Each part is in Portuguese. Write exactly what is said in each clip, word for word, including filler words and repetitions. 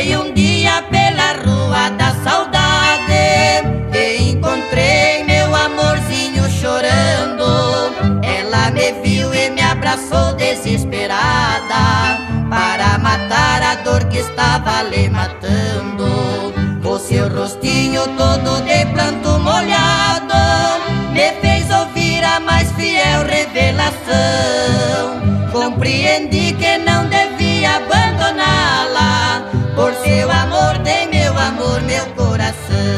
Passei um dia pela rua da saudade e encontrei meu amorzinho chorando. Ela me viu e me abraçou desesperada para matar a dor que estava lhe matando. O seu rostinho todo de pranto molhado me fez ouvir a mais fiel revelação. Compreendi que não devia abandoná-la, por seu amor dei meu amor, meu coração.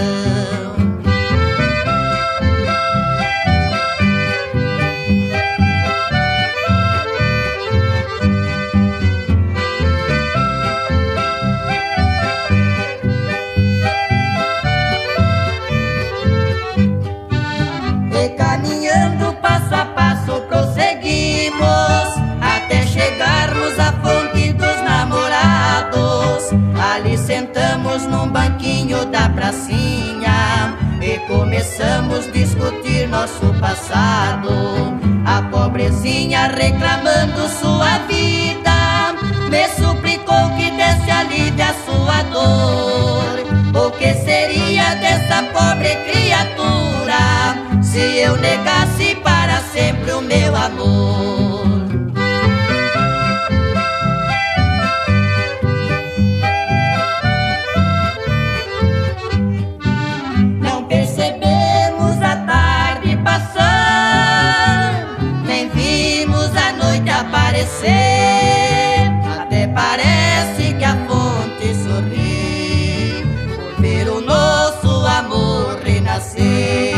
E caminhando passo a passo prosseguimos até chegarmos à fonte dos namorados. Ali sentamos num banquinho da pracinha e começamos a discutir nosso passado. A pobrezinha reclamando sua vida me suplicou que desse alívio à sua dor. O que seria dessa pobre criatura se eu negasse para sempre o meu amor? Não percebemos a tarde passar, nem vimos a noite aparecer. Até parece que a fonte sorri por ver o nosso amor renascer.